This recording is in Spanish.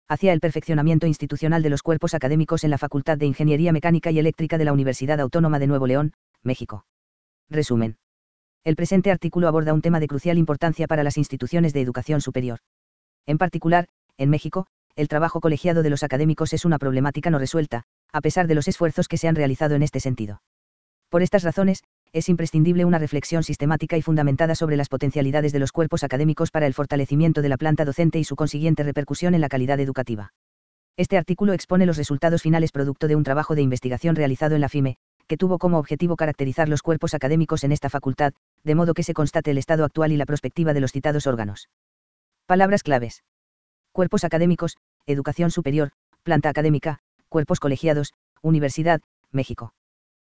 hacia el perfeccionamiento institucional de los cuerpos académicos en la Facultad de Ingeniería Mecánica y Eléctrica de la Universidad Autónoma de Nuevo León, México. Resumen. El presente artículo aborda un tema de crucial importancia para las instituciones de educación superior. En particular, en México, el trabajo colegiado de los académicos es una problemática no resuelta, a pesar de los esfuerzos que se han realizado en este sentido. Por estas razones, es imprescindible una reflexión sistemática y fundamentada sobre las potencialidades de los cuerpos académicos para el fortalecimiento de la planta docente y su consiguiente repercusión en la calidad educativa. Este artículo expone los resultados finales producto de un trabajo de investigación realizado en la FIME, que tuvo como objetivo caracterizar los cuerpos académicos en esta facultad, de modo que se constate el estado actual y la perspectiva de los citados órganos. Palabras claves. Cuerpos académicos, educación superior, planta académica, cuerpos colegiados, Universidad, México.